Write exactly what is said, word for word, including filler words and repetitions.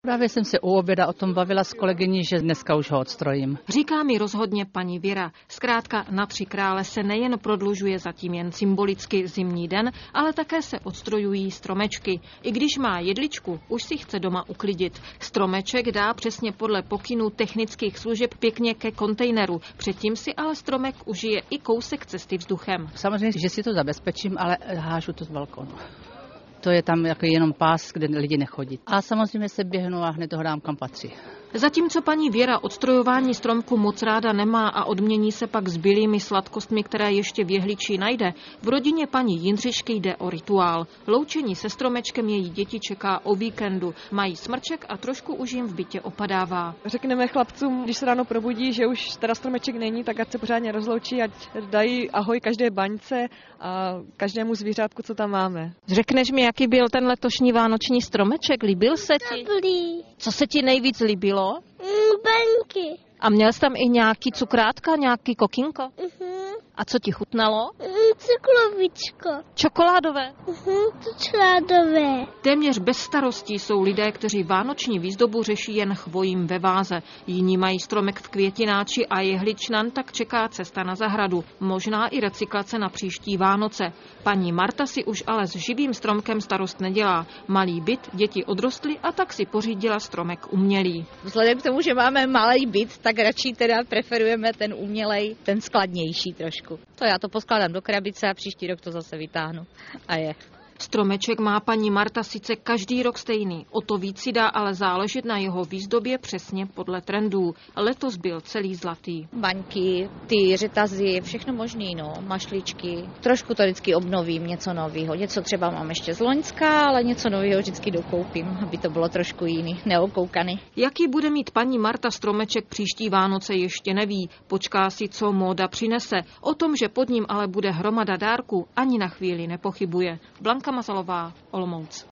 Právě jsem se u oběda o tom bavila s kolegyní, že dneska už ho odstrojím. Říká mi rozhodně paní Věra. Zkrátka na Tři krále se nejen prodlužuje zatím jen symbolicky zimní den, ale také se odstrojují stromečky. I když má jedličku, už si chce doma uklidit. Stromeček dá přesně podle pokynů technických služeb pěkně ke kontejneru. Předtím si ale stromek užije i kousek cesty vzduchem. Samozřejmě, že si to zabezpečím, ale hážu to z balkonu. To je tam jako jenom pás, kde lidi nechodí. A samozřejmě se běhnu a hned ho dám, kam patří. Zatímco paní Věra odstrojování stromku moc ráda nemá a odmění se pak zbylými sladkostmi, které ještě v jehličí najde, v rodině paní Jindřišky jde o rituál. Loučení se stromečkem její děti čeká o víkendu. Mají smrček a trošku už jim v bytě opadává. Řekneme chlapcům, když se ráno probudí, že už teda stromeček není, tak ať se pořádně rozloučí, ať dají ahoj každé baňce a každému zvířátku, co tam máme. Řekneš mi, jaký byl ten letošní vánoční stromeček? Líbil se ti? Dobrý. Co se ti nejvíc líbilo? Mm, baňky. A měl jsi tam i nějaký cukrátka, nějaký kokínko? Uh-huh. A co ti chutnalo? Mm, cukrovičko. Čokoládové? Uh-huh, čokoládové. Téměř bez starostí jsou lidé, kteří vánoční výzdobu řeší jen chvojím ve váze. Jiní mají stromek v květináči a jehličnan, tak čeká cesta na zahradu. Možná i recyklace na příští Vánoce. Paní Marta si už ale s živým stromkem starost nedělá. Malý byt, děti odrostly a tak si pořídila stromek umělý. Vzhledem k tomu, že máme malý byt, tak radši teda preferujeme ten umělej, ten skladnější trošku. To já to poskládám do krabice a příští rok to zase vytáhnu. A je. Stromeček má paní Marta sice každý rok stejný, o to víc si dá ale záležet na jeho výzdobě přesně podle trendů. Letos byl celý zlatý. Baňky, ty řetazy, všechno možný, no, mašličky. Trošku to vždycky obnovím, něco nového. Něco třeba mám ještě z loňska, ale něco nového vždycky dokoupím, aby to bylo trošku jiný, neokoukaný. Jaký bude mít paní Marta stromeček příští Vánoce, ještě neví. Počká si, co móda přinese. O tom, že pod ním ale bude hromada dárků, ani na chvíli nepochybuje. Blanka Mazalová, Olomouc.